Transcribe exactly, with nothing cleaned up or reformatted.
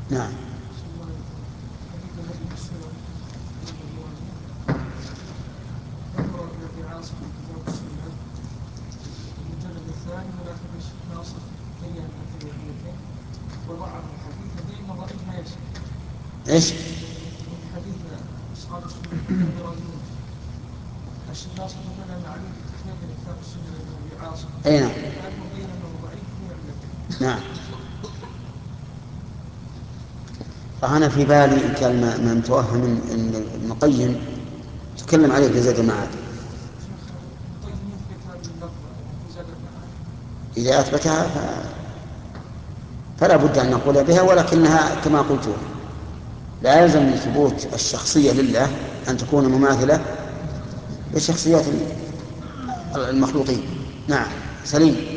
نعم. حديث الذي في السنن ابن ماجه ذكر ابن عاصم في كتاب السنه المجلد الثاني من اخر الشيخ ناصر بين هاتين العلتين وضعف الحديث لانه ضعيف ما يصح. ايش؟ حديث اصحاب السنه كلهم يرادون الشيخ ناصر بين ان علي في تحقيق كتاب السنه لابن ابي عاصم اي نعم. لكنه بين انه ضعيف من علته. نعم. فأنا في بالي إن كان ما متوهم أن ابن القيم تكلم عليه في زاد المعاد. شيخ القيم يثبت هذه اللفظه في زاد المعاد. إذا أثبتها ف... فلا بد أن نقول بها، ولكنها كما قلت لا يلزم من ثبوت الشخصية لله أن تكون مماثلة لشخصيات المخلوقين. نعم. سليم.